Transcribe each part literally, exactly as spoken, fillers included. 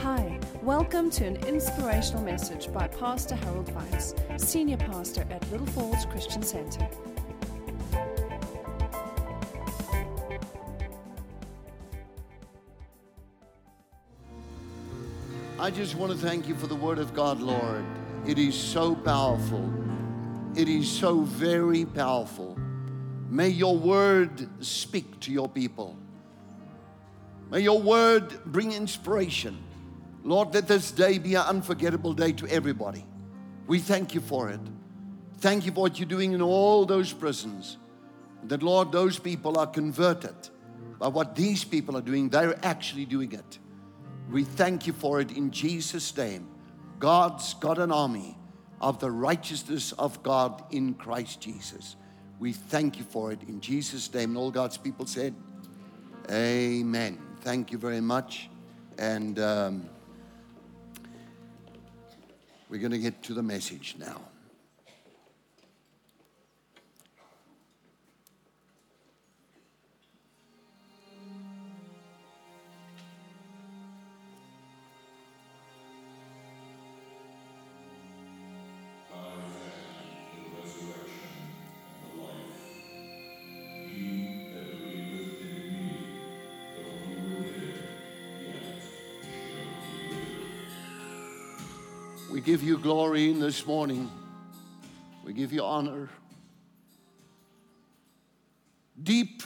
Hi, welcome to an inspirational message by Pastor Harold Weiss, Senior Pastor at Little Falls Christian Center. I just want to thank you for the Word of God, Lord. It is so powerful. It is so very powerful. May your Word speak to your people. May your Word bring inspiration. Lord, let this day be an unforgettable day to everybody. We thank you for it. Thank you for what you're doing in all those prisons. That, Lord, those people are converted by what these people are doing. They're actually doing it. We thank you for it in Jesus' name. God's got an army of the righteousness of God in Christ Jesus. We thank you for it in Jesus' name. And all God's people said, amen. Thank you very much. And um, we're going to get to the message now. We give you glory in this morning. We give you honor. Deep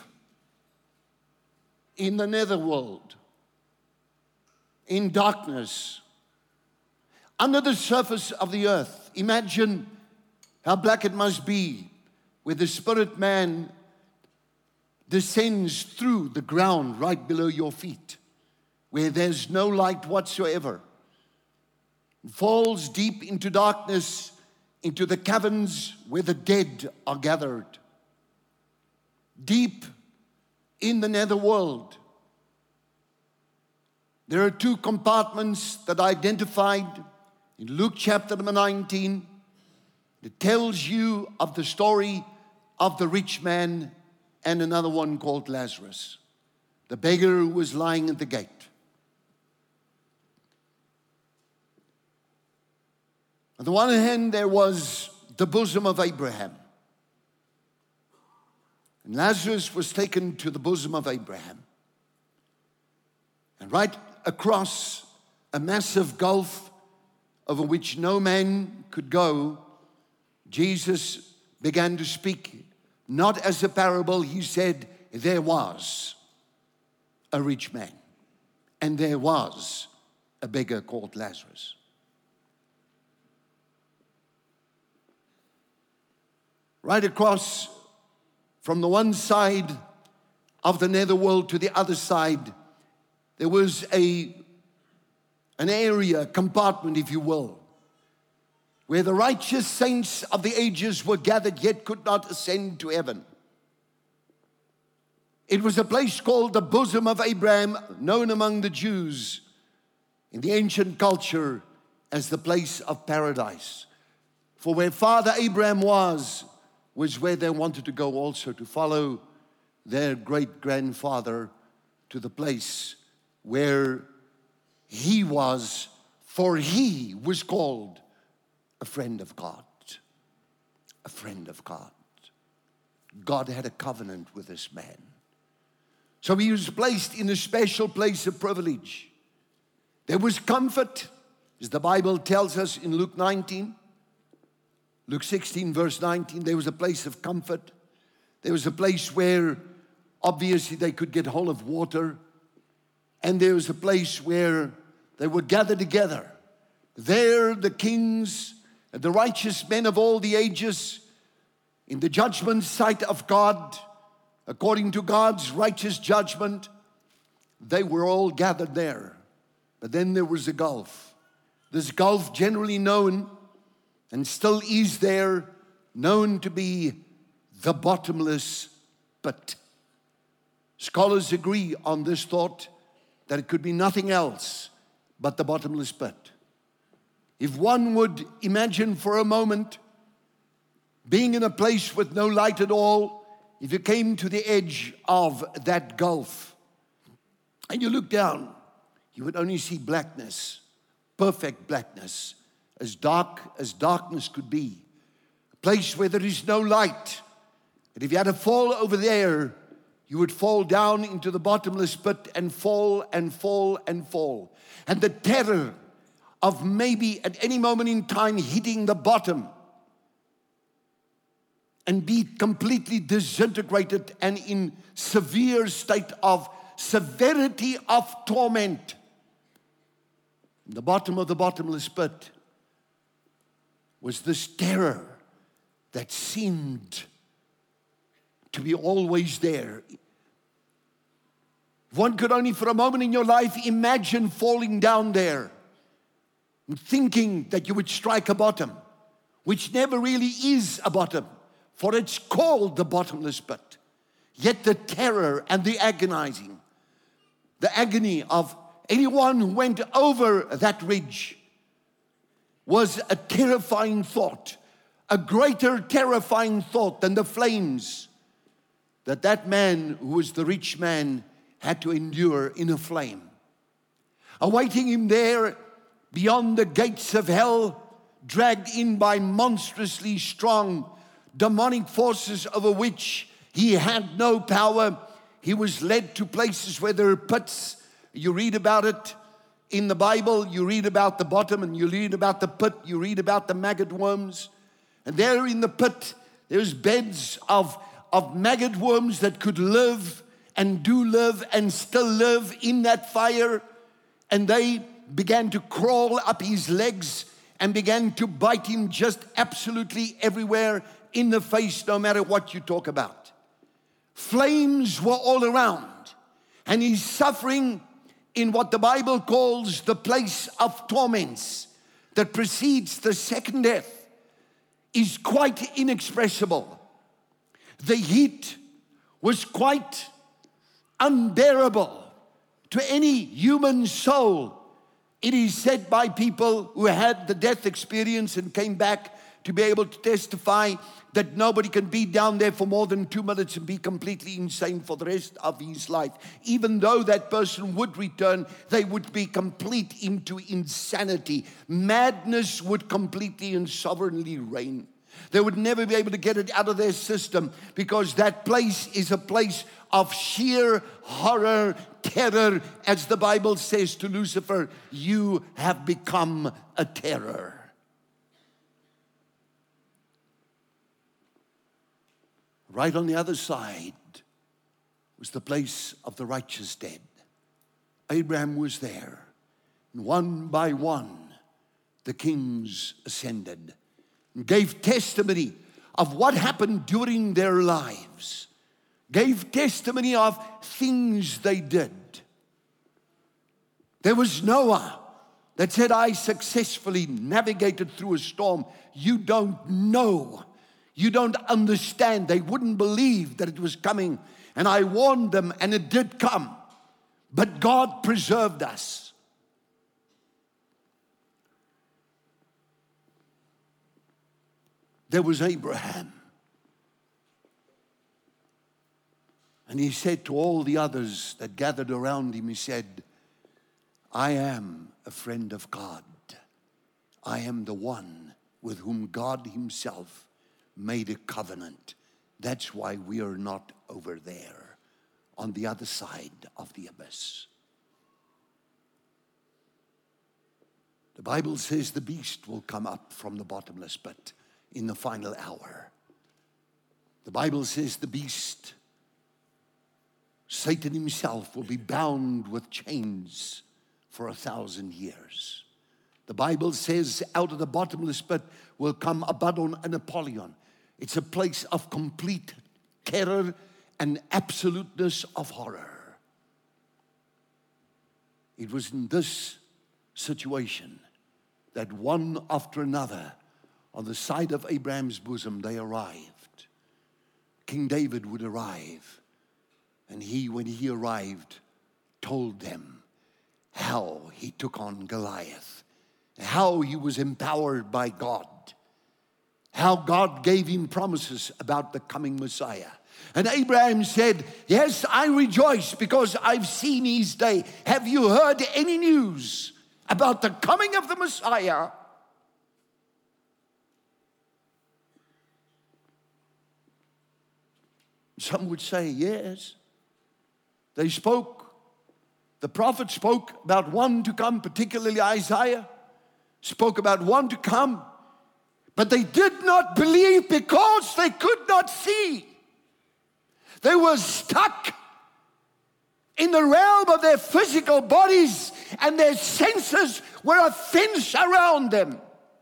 in the netherworld, in darkness, under the surface of the earth. Imagine how black it must be where the spirit man descends through the ground right below your feet, where there's no light whatsoever. Falls deep into darkness, into the caverns where the dead are gathered. Deep in the netherworld, there are two compartments that are identified in Luke chapter number nineteen. It tells you of the story of the rich man and another one called Lazarus, the beggar who was lying at the gate. On the one hand, there was the bosom of Abraham. And Lazarus was taken to the bosom of Abraham. And right across a massive gulf over which no man could go, Jesus began to speak, not as a parable. He said, there was a rich man, and there was a beggar called Lazarus. Right across from the one side of the netherworld to the other side, there was a, an area, a compartment, if you will, where the righteous saints of the ages were gathered, yet could not ascend to heaven. It was a place called the bosom of Abraham, known among the Jews in the ancient culture as the place of paradise. For where Father Abraham was, was where they wanted to go also, to follow their great-grandfather to the place where he was, for he was called a friend of God. A friend of God. God had a covenant with this man. So he was placed in a special place of privilege. There was comfort, as the Bible tells us in Luke nineteen. Luke sixteen, verse nineteen, there was a place of comfort. There was a place where obviously they could get hold of water. And there was a place where they would gather together. There the kings and the righteous men of all the ages, in the judgment sight of God, according to God's righteous judgment, they were all gathered there. But then there was a gulf. This gulf generally known and still is there, known to be the bottomless pit. Scholars agree on this thought that it could be nothing else but the bottomless pit. If one would imagine for a moment being in a place with no light at all, if you came to the edge of that gulf and you look down, you would only see blackness, perfect blackness, as dark as darkness could be. A place where there is no light. And if you had to fall over there, you would fall down into the bottomless pit and fall and fall and fall. And the terror of maybe at any moment in time hitting the bottom and be completely disintegrated and in severe state of severity of torment. In the bottom of the bottomless pit was this terror that seemed to be always there. One could only for a moment in your life imagine falling down there and thinking that you would strike a bottom, which never really is a bottom, for it's called the bottomless pit. Yet the terror and the agonizing, the agony of anyone who went over that ridge was a terrifying thought, a greater terrifying thought than the flames that that man who was the rich man had to endure in a flame. Awaiting him there beyond the gates of hell, dragged in by monstrously strong demonic forces over which he had no power. He was led to places where there are pits. You read about it in the Bible. You read about the bottom and you read about the pit. You read about the maggot worms. And there in the pit, there's beds of, of maggot worms that could live and do live and still live in that fire. And they began to crawl up his legs and began to bite him just absolutely everywhere in the face, no matter what you talk about. Flames were all around, and he's suffering in what the Bible calls the place of torments that precedes the second death is quite inexpressible. The heat was quite unbearable to any human soul. It is said by people who had the death experience and came back to be able to testify that nobody can be down there for more than two minutes and be completely insane for the rest of his life. Even though that person would return, they would be complete into insanity. Madness would completely and sovereignly reign. They would never be able to get it out of their system, because that place is a place of sheer horror, terror. As the Bible says to Lucifer, you have become a terror. Right on the other side was the place of the righteous dead. Abraham was there. And one by one, the kings ascended and gave testimony of what happened during their lives. Gave testimony of things they did. There was Noah that said, I successfully navigated through a storm. You don't know. You don't understand. They wouldn't believe that it was coming. And I warned them, and it did come. But God preserved us. There was Abraham. And he said to all the others that gathered around him, he said, I am a friend of God. I am the one with whom God himself made a covenant. That's why we are not over there on the other side of the abyss. The Bible says the beast will come up from the bottomless pit in the final hour. The Bible says the beast, Satan himself, will be bound with chains for a thousand years. The Bible says out of the bottomless pit will come Abaddon and Apollyon. It's a place of complete terror and absoluteness of horror. It was in this situation that one after another on the side of Abraham's bosom they arrived. King David would arrive, and he, when he arrived, told them how he took on Goliath, how he was empowered by God, how God gave him promises about the coming Messiah, And Abraham said, yes, I rejoice because I've seen his day. Have you heard any news about the coming of the Messiah? Some would say, yes. They spoke, the prophet spoke about one to come, particularly Isaiah, spoke about one to come, but they did not believe because they could not see. They were stuck in the realm of their physical bodies, and their senses were a fence around them.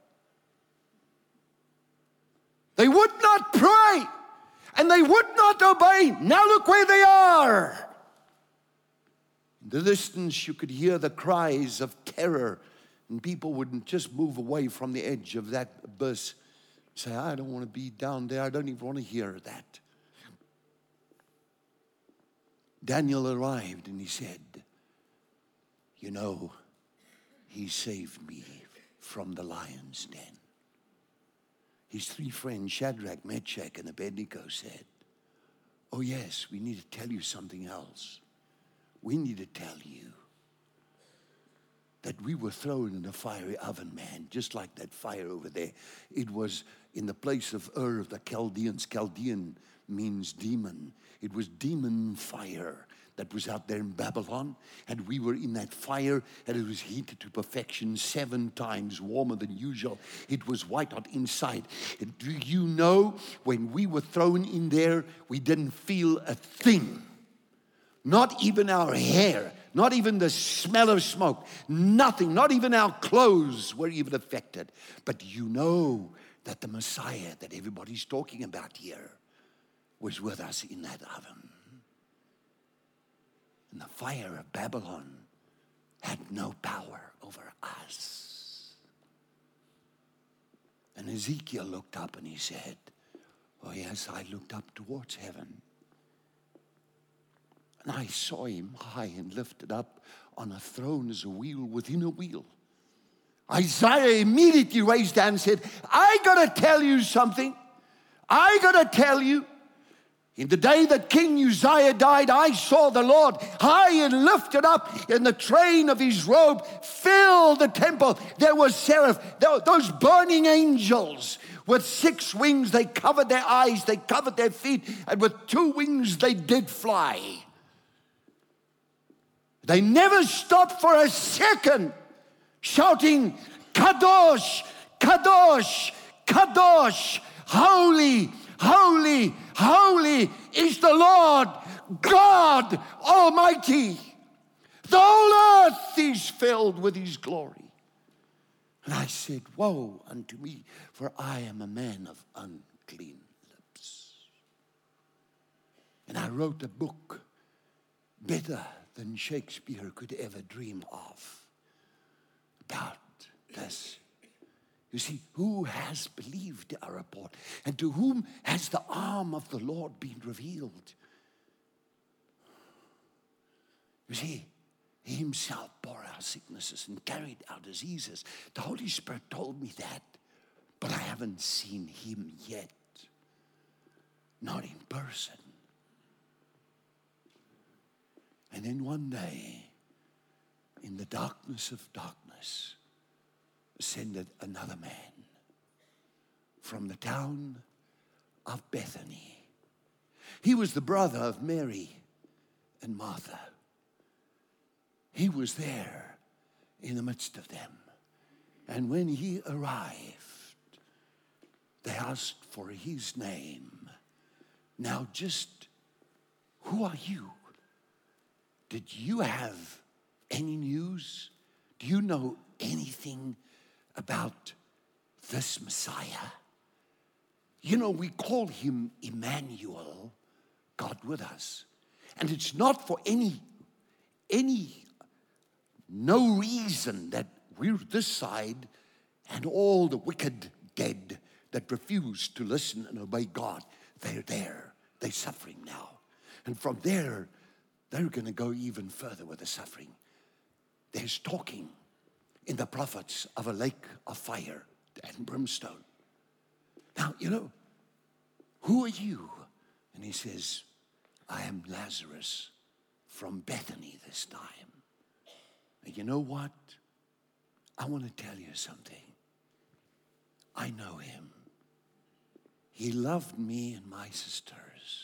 They would not pray, and they would not obey. Now look where they are. In the distance, you could hear the cries of terror, and people wouldn't just move away from the edge of that abyss. Say, I don't want to be down there. I don't even want to hear that. Daniel arrived and he said, you know, he saved me from the lion's den. His three friends, Shadrach, Meshach, and Abednego, said, oh yes, we need to tell you something else. We need to tell you that we were thrown in a fiery oven, man, just like that fire over there. It was in the place of Ur of the Chaldeans. Chaldean means demon. It was demon fire that was out there in Babylon, and we were in that fire, and it was heated to perfection, seven times warmer than usual. It was white hot inside. And do you know, when we were thrown in there, we didn't feel a thing. Not even our hair, not even the smell of smoke, nothing, not even our clothes were even affected. But you know that the Messiah that everybody's talking about here was with us in that oven. And the fire of Babylon had no power over us. And Ezekiel looked up and he said, oh yes, I looked up towards heaven. And I saw him high and lifted up on a throne as a wheel within a wheel. Isaiah immediately raised down and said, I got to tell you something. I got to tell you. In the day that King Uzziah died, I saw the Lord high and lifted up, and the train of his robe filled the temple. There was seraph, those burning angels with six wings. They covered their eyes, they covered their feet, and with two wings they did fly. They never stopped for a second shouting, Kadosh, Kadosh, Kadosh, holy, holy, holy is the Lord God Almighty. The whole earth is filled with his glory. And I said, woe unto me, for I am a man of unclean lips. And I wrote a book better than Shakespeare could ever dream of about this. You see, who has believed our report? And to whom has the arm of the Lord been revealed? You see, he himself bore our sicknesses and carried our diseases. The Holy Spirit told me that, but I haven't seen him yet. Not in person. And then one day, in the darkness of darkness, ascended another man from the town of Bethany. He was the brother of Mary and Martha. He was there in the midst of them. And when he arrived, they asked for his name. Now just, who are you? Did you have any news? Do you know anything about this Messiah? You know, we call him Emmanuel, God with us. And it's not for any, any, no reason that we're this side and all the wicked dead that refuse to listen and obey God, they're there. They're suffering now. And from there, they're going to go even further with the suffering. There's talking in the prophets of a lake of fire and brimstone. Now, you know, who are you And he says, I am Lazarus from Bethany this time. And you know what? I want to tell you something. I know him. He loved me and my sisters.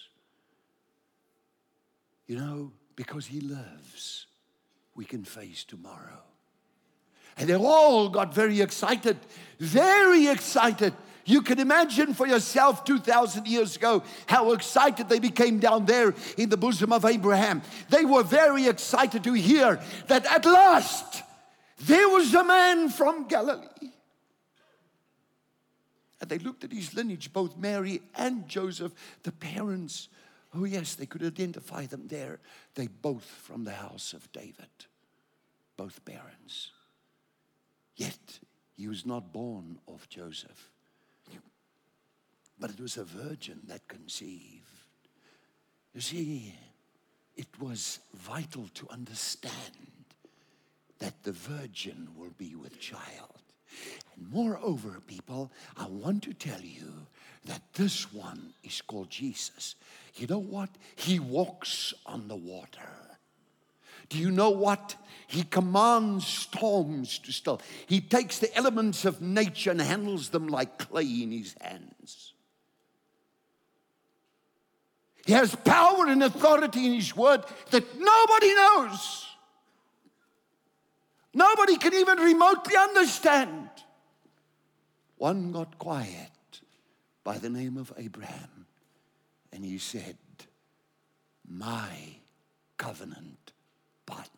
You know, because he lives, we can face tomorrow. And they all got very excited, very excited. You can imagine for yourself two thousand years ago how excited they became down there in the bosom of Abraham. They were very excited to hear that at last there was a man from Galilee. And they looked at his lineage, both Mary and Joseph, the parents. Oh yes, they could identify them there. They both from the house of David, both parents. Yet he was not born of Joseph, but it was a virgin that conceived. You see, it was vital to understand that the virgin will be with child. And moreover, people, I want to tell you that this one is called Jesus. You know what? He walks on the water. Do you know what? He commands storms to still. He takes the elements of nature and handles them like clay in his hands. He has power and authority in his word that nobody knows. Nobody can even remotely understand. One got quiet by the name of Abraham, and he said, my covenant partner.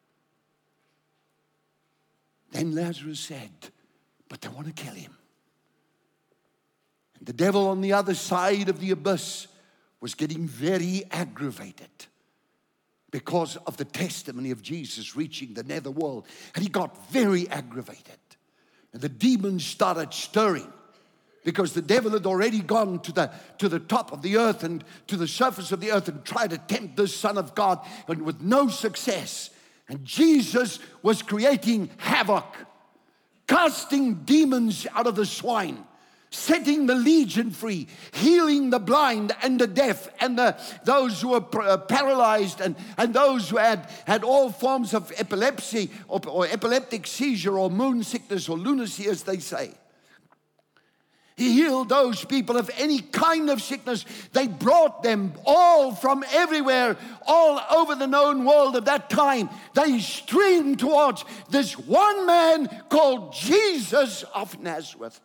Then Lazarus said, but they want to kill him. And the devil on the other side of the abyss was getting very aggravated because of the testimony of Jesus reaching the netherworld. And he got very aggravated. And the demons started stirring because the devil had already gone to the, to the top of the earth and to the surface of the earth and tried to tempt the Son of God, and with no success. And Jesus was creating havoc, casting demons out of the swine, setting the legion free, healing the blind and the deaf and the, those who were uh, paralyzed and, and those who had, had all forms of epilepsy or, or epileptic seizure or moon sickness or lunacy, as they say. He healed those people of any kind of sickness. They brought them all from everywhere, all over the known world of that time. They streamed towards this one man called Jesus of Nazareth.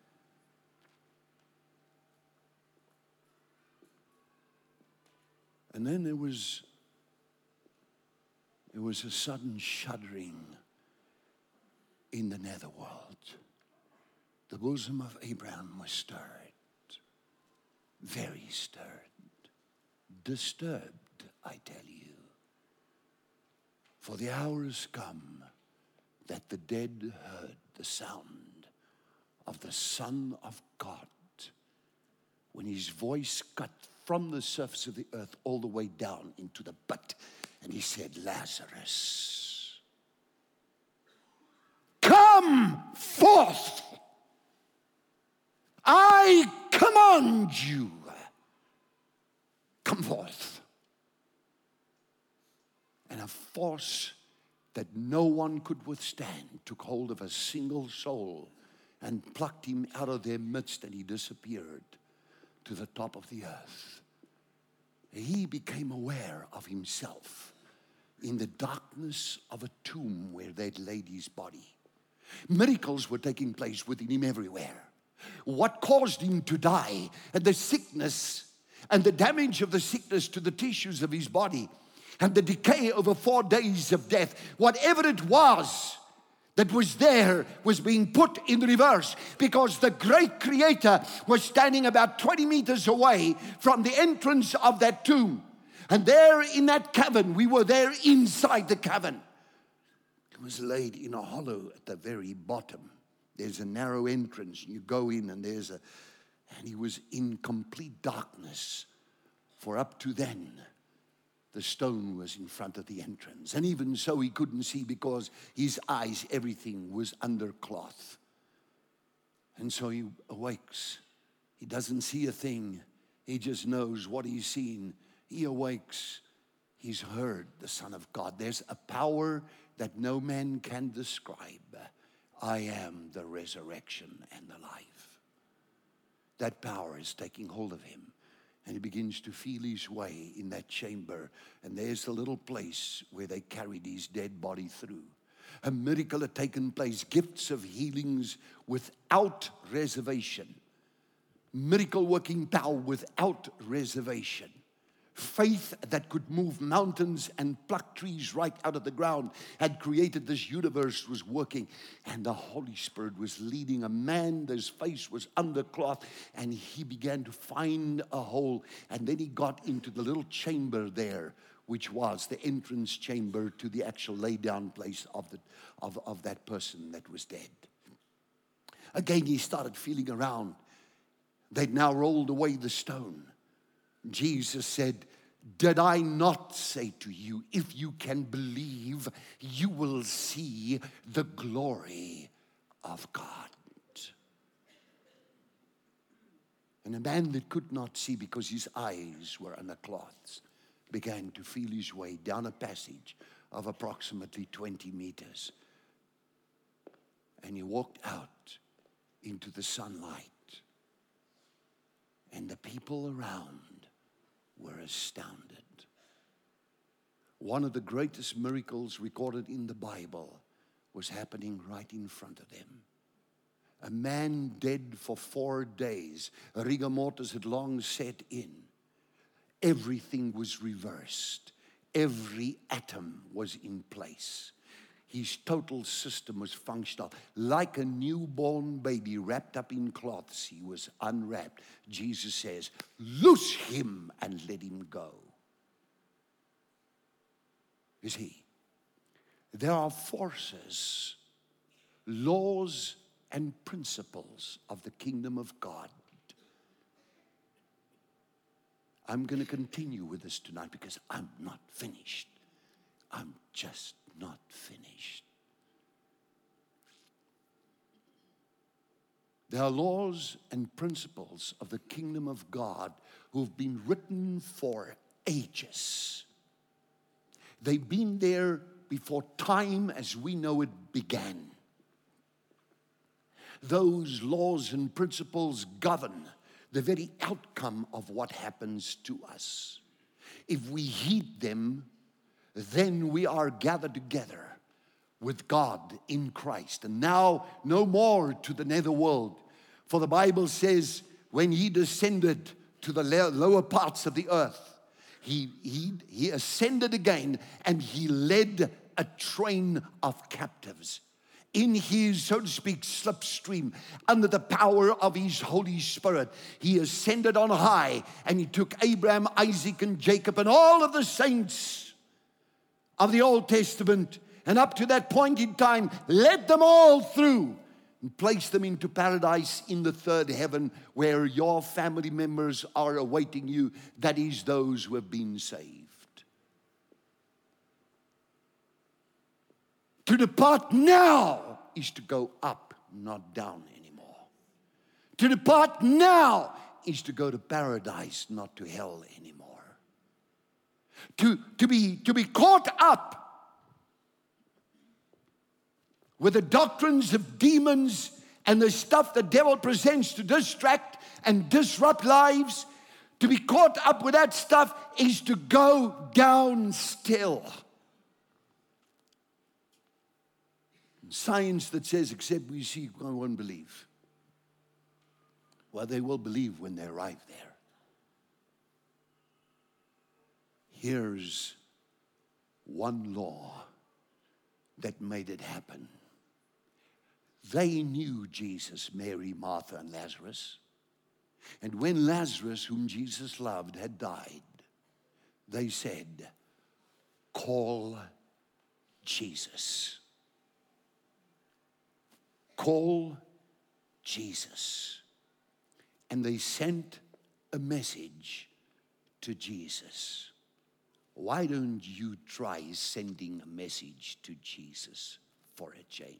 And then there was, there was a sudden shuddering in the netherworld. The bosom of Abraham was stirred, very stirred, disturbed, I tell you. For the hour has come that the dead heard the sound of the Son of God, when his voice cut from the surface of the earth all the way down into the pit. And he said, Lazarus, come forth. I command you, come forth. And a force that no one could withstand took hold of a single soul and plucked him out of their midst, and he disappeared to the top of the earth. He became aware of himself in the darkness of a tomb where they'd laid his body. Miracles were taking place within him everywhere. What caused him to die, and the sickness and the damage of the sickness to the tissues of his body, and the decay over four days of death, whatever it was that was there was being put in reverse, because the great Creator was standing about twenty meters away from the entrance of that tomb. And there in that cavern, we were there inside the cavern. It was laid in a hollow at the very bottom. There's a narrow entrance. You go in and there's a, and he was in complete darkness. For up to then, the stone was in front of the entrance. And even so, he couldn't see because his eyes, everything was under cloth. And so he awakes. He doesn't see a thing. He just knows what he's seen. He awakes. He's heard the Son of God. There's a power that no man can describe. I am the resurrection and the life. That power is taking hold of him. And he begins to feel his way in that chamber. And there's the little place where they carried his dead body through. A miracle had taken place. Gifts of healings without reservation. Miracle working power without reservation. Faith that could move mountains and pluck trees right out of the ground had created this universe, was working. And the Holy Spirit was leading a man. His face was under cloth. And he began to find a hole. And then he got into the little chamber there, which was the entrance chamber to the actual lay down place of, the, of, of that person that was dead. Again, he started feeling around. They'd now rolled away the stone. Jesus said, did I not say to you, if you can believe, you will see the glory of God? And a man that could not see because his eyes were under cloths began to feel his way down a passage of approximately twenty meters. And he walked out into the sunlight. And the people around were astounded. One of the greatest miracles recorded in the Bible was happening right in front of them. A man dead for four days. Rigor mortis had long set in. Everything was reversed. Every atom was in place. His total system was functional. Like a newborn baby wrapped up in cloths, he was unwrapped. Jesus says, loose him and let him go. You see, there are forces, laws, and principles of the kingdom of God. I'm going to continue with this tonight because I'm not finished. I'm just not finished. There are laws and principles of the kingdom of God who've been written for ages. They've been there before time as we know it began. Those laws and principles govern the very outcome of what happens to us. If we heed them, then we are gathered together with God in Christ. And now no more to the netherworld. For the Bible says when he descended to the lower parts of the earth, he, he, he ascended again and he led a train of captives. In his, so to speak, slipstream, under the power of his Holy Spirit, he ascended on high and he took Abraham, Isaac, and Jacob and all of the saints of the Old Testament, and up to that point in time, led them all through and placed them into paradise in the third heaven where your family members are awaiting you. That is those who have been saved. To depart now is to go up, not down anymore. To depart now is to go to paradise, not to hell anymore. To, to, be, to be caught up with the doctrines of demons and the stuff the devil presents to distract and disrupt lives, to be caught up with that stuff is to go down still. Science that says, except we see, I won't believe. Well, they will believe when they arrive there. Here's one law that made it happen. They knew Jesus, Mary, Martha, and Lazarus. And when Lazarus, whom Jesus loved, had died, they said, call Jesus. Call Jesus. And they sent a message to Jesus. Why don't you try sending a message to Jesus for a change?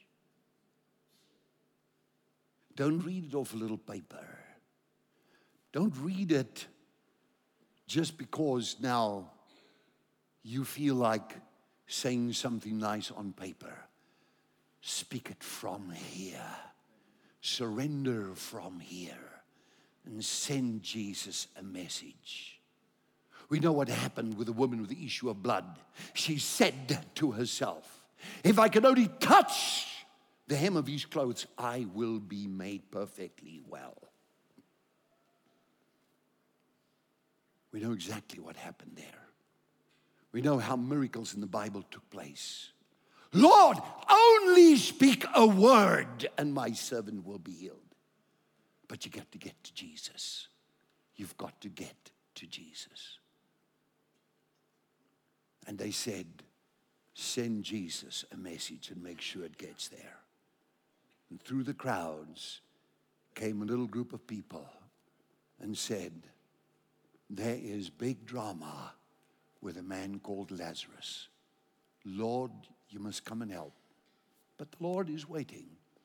Don't read it off a little paper. Don't read it just because now you feel like saying something nice on paper. Speak it from here. Surrender from here. And send Jesus a message. We know what happened with the woman with the issue of blood. She said to herself, if I can only touch the hem of his clothes, I will be made perfectly well. We know exactly what happened there. We know how miracles in the Bible took place. Lord, only speak a word and my servant will be healed. But you got to get to Jesus. You've got to get to Jesus. And they said, send Jesus a message and make sure it gets there. And through the crowds came a little group of people and said, there is big drama with a man called Lazarus. Lord, you must come and help. But the Lord is waiting.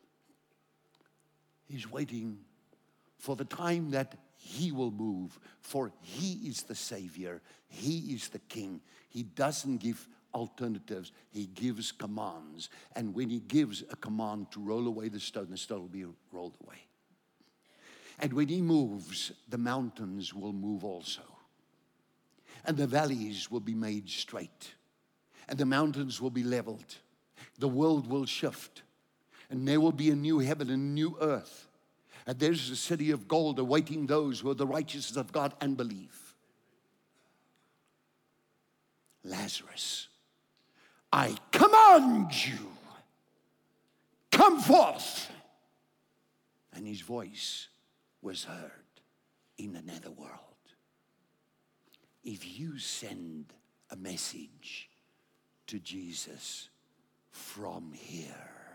He's waiting for the time that he will move, for he is the Savior. He is the King. He doesn't give alternatives. He gives commands. And when he gives a command to roll away the stone, the stone will be rolled away. And when he moves, the mountains will move also. And the valleys will be made straight. And the mountains will be leveled. The world will shift. And there will be a new heaven and a new earth. And there's a city of gold awaiting those who are the righteousness of God and believe. Lazarus, I command you, come forth. And his voice was heard in the netherworld. If you send a message to Jesus from here,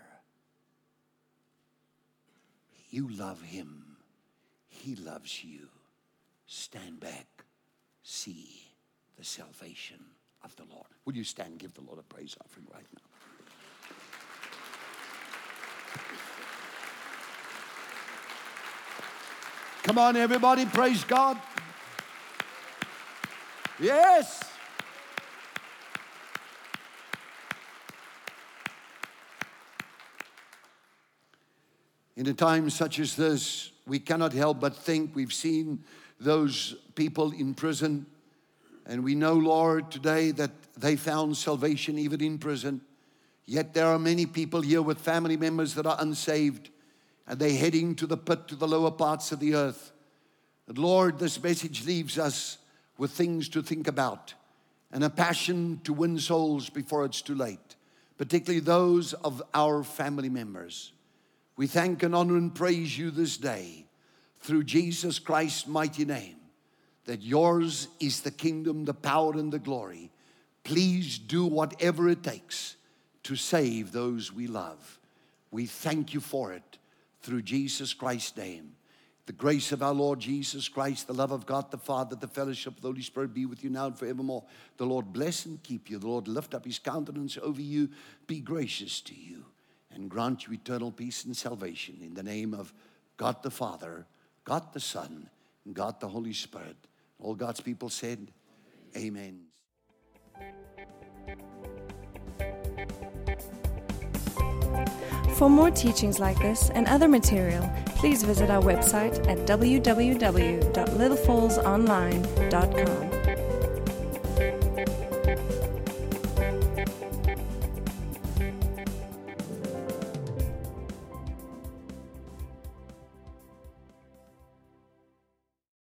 you love him, he loves you. Stand back, see the salvation of the Lord. Will you stand and give the Lord a praise offering right now? Come on, everybody, praise God. Yes. In a time such as this, we cannot help but think. We've seen those people in prison, and we know, Lord, today that they found salvation even in prison. Yet there are many people here with family members that are unsaved, and they're heading to the pit, to the lower parts of the earth. And Lord, this message leaves us with things to think about and a passion to win souls before it's too late, particularly those of our family members. We thank and honor and praise you this day through Jesus Christ's mighty name, that yours is the kingdom, the power, and the glory. Please do whatever it takes to save those we love. We thank you for it through Jesus Christ's name. The grace of our Lord Jesus Christ, the love of God the Father, the fellowship of the Holy Spirit be with you now and forevermore. The Lord bless and keep you. The Lord lift up his countenance over you, be gracious to you, and grant you eternal peace and salvation in the name of God the Father, God the Son, and God the Holy Spirit. All God's people said, amen. For more teachings like this and other material, please visit our website at w w w dot little falls online dot com.